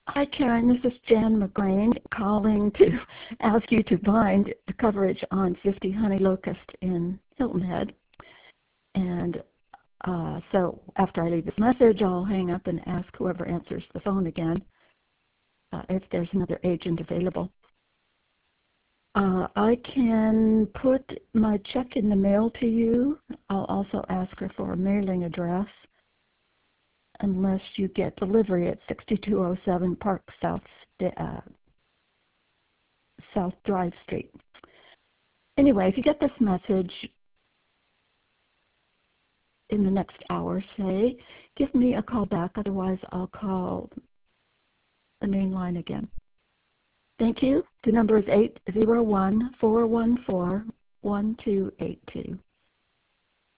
Hi, Karen. This is Jan McLean calling to ask you to bind the coverage on 50 Honey Locust in Hilton Head. And so after I leave this message, I'll hang up and ask whoever answers the phone again if there's another agent available. I can put my check in the mail to you. I'll also ask her for a mailing address unless you get delivery at 6207 Park South Drive Street. Anyway, if you get this message in the next hour, say, give me a call back. Otherwise, I'll call the main line again. Thank you. The number is 801-414-1282.